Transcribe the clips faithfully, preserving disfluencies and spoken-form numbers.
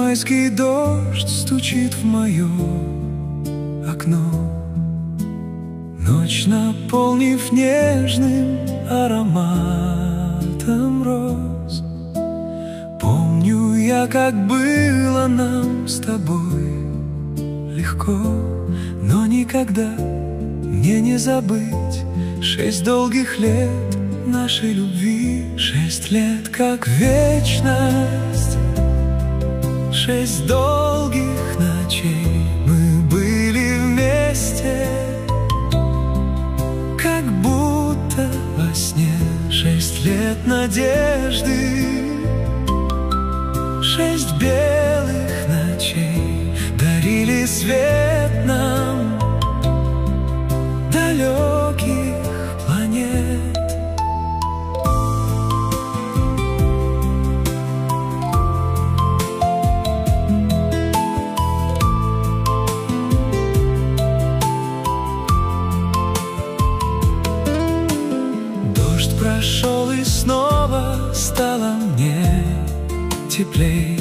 Майский дождь стучит в мое окно, ночь наполнив нежным ароматом роз. Помню я, как было нам с тобой легко, но никогда мне не забыть шесть долгих лет нашей любви. Шесть лет, как вечность, шесть долгих ночей мы были вместе, как будто во сне. Шесть лет надежды, шесть белых ночей дарили свет нам далеких планет. Дождь прошел, и снова стало мне теплей,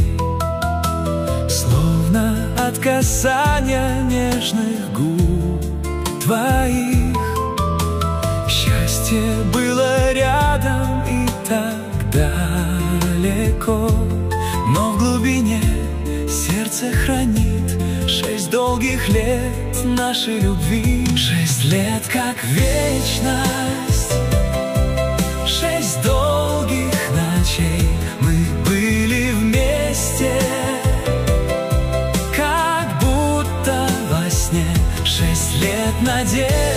словно от касания нежных губ твоих. Счастье было рядом и так далеко, но в глубине сердце хранит шесть долгих лет нашей любви. Шесть лет, как вечность, шесть долгих ночей мы были вместе, как будто во сне. Шесть лет надежды,